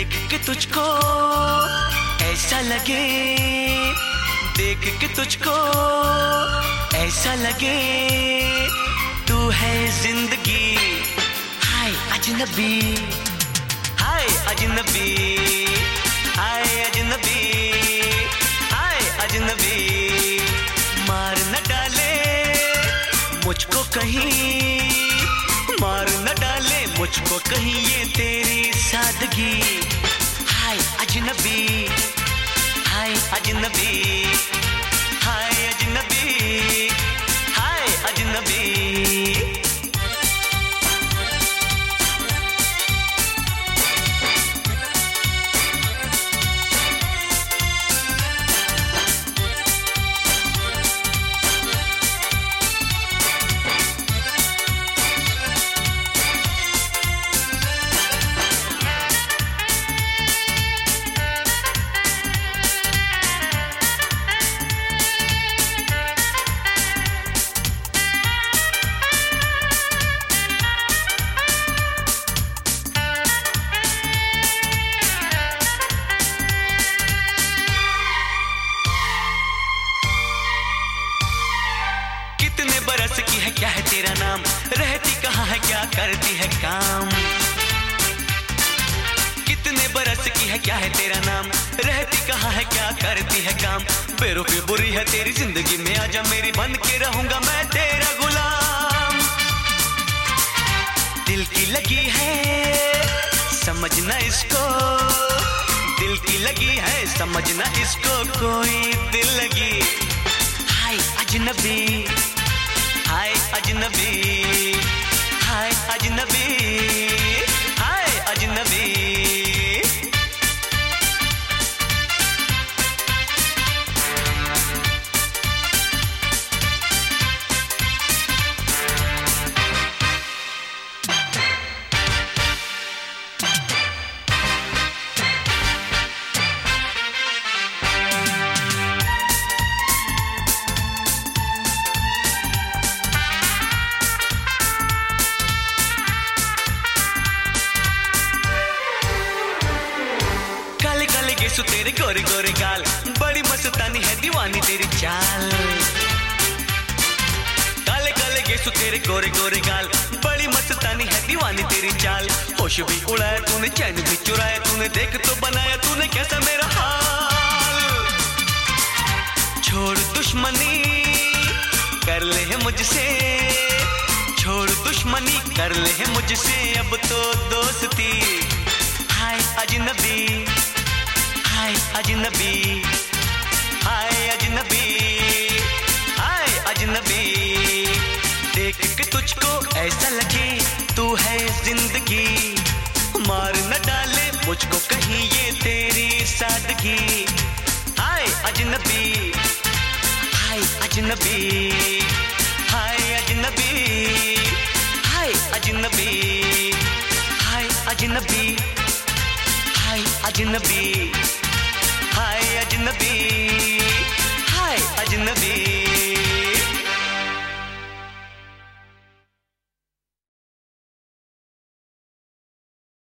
देख के तुझको ऐसा लगे, देख के तुझको ऐसा लगे तू है जिंदगी। हाय अजनबी, हाय अजनबी, हाय अजनबी, हाय अजनबी। मार न डाले मुझको कहीं, मार न डाले मुझको कहीं ये तेरी सादगी। हाय अजनबी, हाय अजनबी, हाय अजनबी, हाय अजनबी। बरस की है क्या है तेरा नाम, रहती कहाँ है क्या करती है काम। कितने बरस की है क्या है तेरा नाम, रहती कहाँ है क्या करती है काम। बेरुखी बुरी है तेरी जिंदगी में, आजा मेरी बन के रहूंगा मैं तेरा गुलाम। दिल की लगी है समझना इसको, दिल की लगी है समझना इसको, कोई दिल लगी। हाय अजनबी, हाय अजनबी, हाय अजनबी, हाय अजनबी। गेसु तेरे गोरे गोरे गाल, बड़ी मस्तानी है दीवानी तेरी चाल। काले काले गेसु तेरे गोरे गोरे गाल, बड़ी मस्तानी है दीवानी तेरी चाल। होश भी उड़ाया तूने, चैन भी चुराया तूने, देख तो बनाया तूने कैसा मेरा हाल। छोड़ दुश्मनी कर ले है मुझसे, छोड़ दुश्मनी कर ले है मुझसे, अब तो दोस्ती। हाय अजनबी, हाय अजनबी, हाय अजनबी, हाय अजनबी। देख के तुझको ऐसा लगे तू है जिंदगी, मार न डाले मुझको कहीं ये तेरी सादगी। हाय अजनबी, हाय अजनबी, हाय अजनबी, हाय अजनबी, हाय अजनबी, हाय अजनबी, हाय अजनबी, हाय अजनबी।